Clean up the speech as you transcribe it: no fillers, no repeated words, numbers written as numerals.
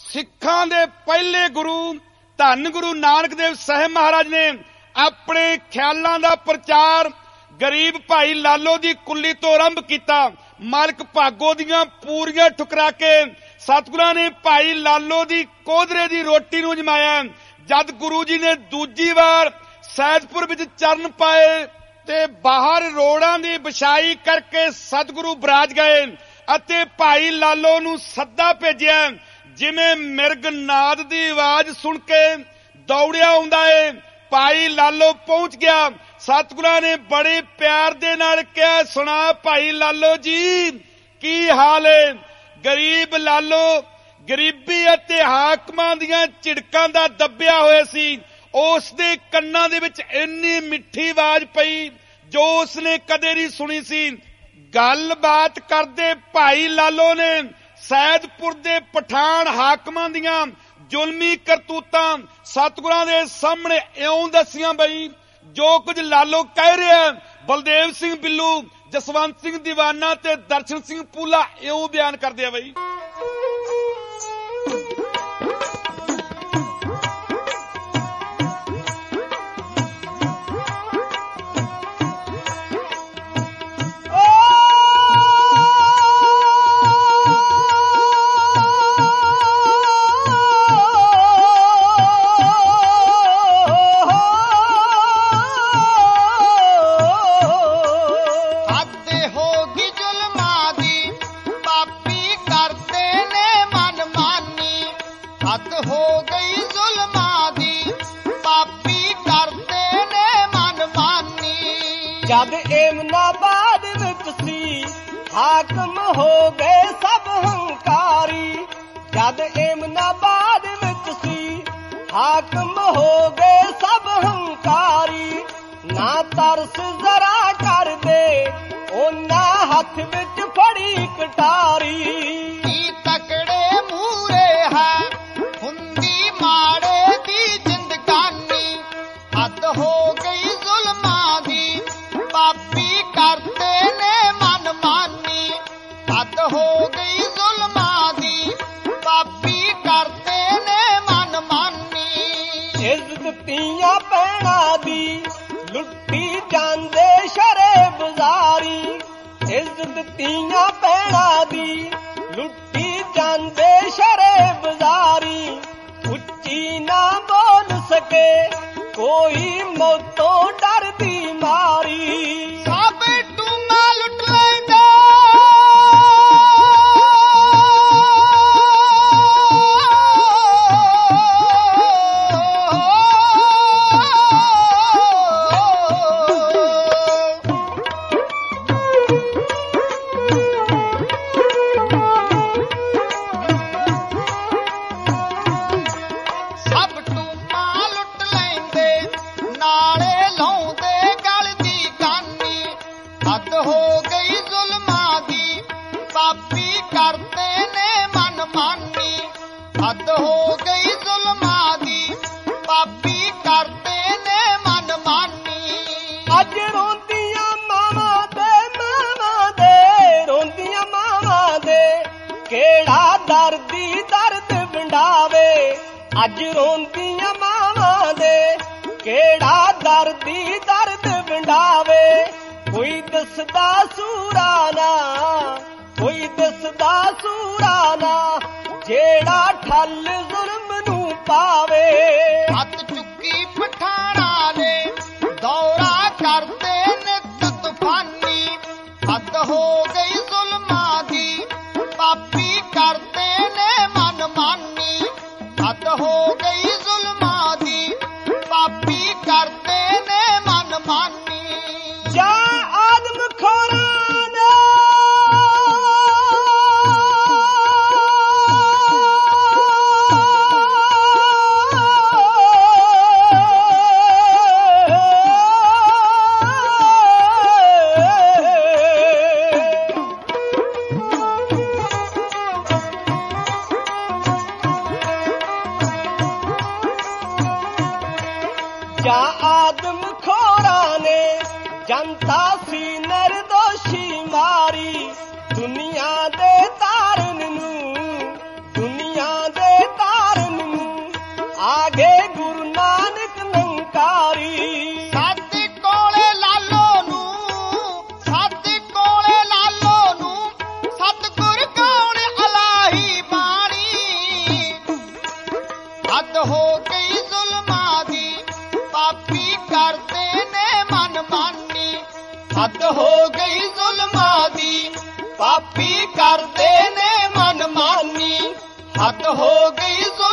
सिखां दे पहले गुरु धन गुरु नानक देव साहिब महाराज ने अपने ख्यालां दा प्रचार गरीब भाई लालो दी कुल्ली तो आरंभ किया। मालक भागो दियां पूरियां ठुकरा के सतगुरां ने भाई लालो दी कोदरे दी रोटी नूं जमाया। जद गुरु जी ने दूजी बार सैदपुर विच चरण पाए ते बाहर रोड़ां दी बिछाई करके सतगुरु बराज गए अते भाई लालो नूं सद्दा भेजिया। जिवें मिर्ग नाद दी आवाज सुन के दौड़िया आउंदा है, भाई लालो पहुंच गया। सतगुरां ने बड़े प्यार दे नाल कहा, सुना भाई लालो जी की हाल है। गरीब लालो गरीबी अते हाकमां दियां झिड़कां दा दबिया होया सी। उस दे कन्नां दे विच इन्नी मिठी आवाज पई जो उसने कदे नहीं सुनी सी। गल बात करदे भाई लालो ने सैदपुर दे पठान हाकमां दियां जुल्मी करतूतां सतगुरां दे सामने इउं दसियां बई जो कुछ लालो कह रहा है। बलदेव सिंह बिल्लू, जसवंत सिंह दीवाना ते दर्शन सिंह पूला इउं बयान करदे आ बई। जद एमनाबाद विच सी हाकम हो गए सब हंकारी। जद एमनाबाद विच सी हाकम हो गए सब हंकारी। ना तरस जरा कर दे ओना हथ विच फड़ी कटारी। तकड़े मूरे है हुंदी माड़े दी जिंदगानी। हद हो गई जुल्मां दी पापी करते ने मन मानी। हद हो गई जुल्मां दी पापी करते ने मन मानी। इज्जत तियां पैणा दी लुट्टी जांदे शरे बाजारी। इज्जत तियां पैणा दी लुट्टी जांदे शरे बाजारी। उच्ची ना बोल सके कोई मौतों डर दी मारी। सब टूमा लुट लेंदे अज रोंदियां मावां दे केड़ा दर्दी दर्द विंडावे। कोई दसदा सूराना कोई दसदा सूराना जेड़ा ठल जुल्म नूं पावे। हथ चुकी पठाणा ने दौरा करते नित तूफानी। हद हो गई जुल्मां दी पापी करते ने मन मानी। हद हो गई जुल्मां दी पापी करते ने मन मानी। जा आदम खोराना जा आदम खोरा ने जनता सी निर्दोषी मारी। दुनिया दे तारन नूं दुनिया दे ਪਾਪੀ ਕਰਦੇ ਨੇ ਮਨਮਾਨੀ, ਹੱਦ ਹੋ ਗਈ ਜ਼ੁਲਮਾਂ ਦੀ। ਪਾਪੀ ਕਰਦੇ ਨੇ ਮਨਮਾਨੀ, ਹੱਦ ਹੋ ਗਈ ਜ਼ੁਲਮਾਂ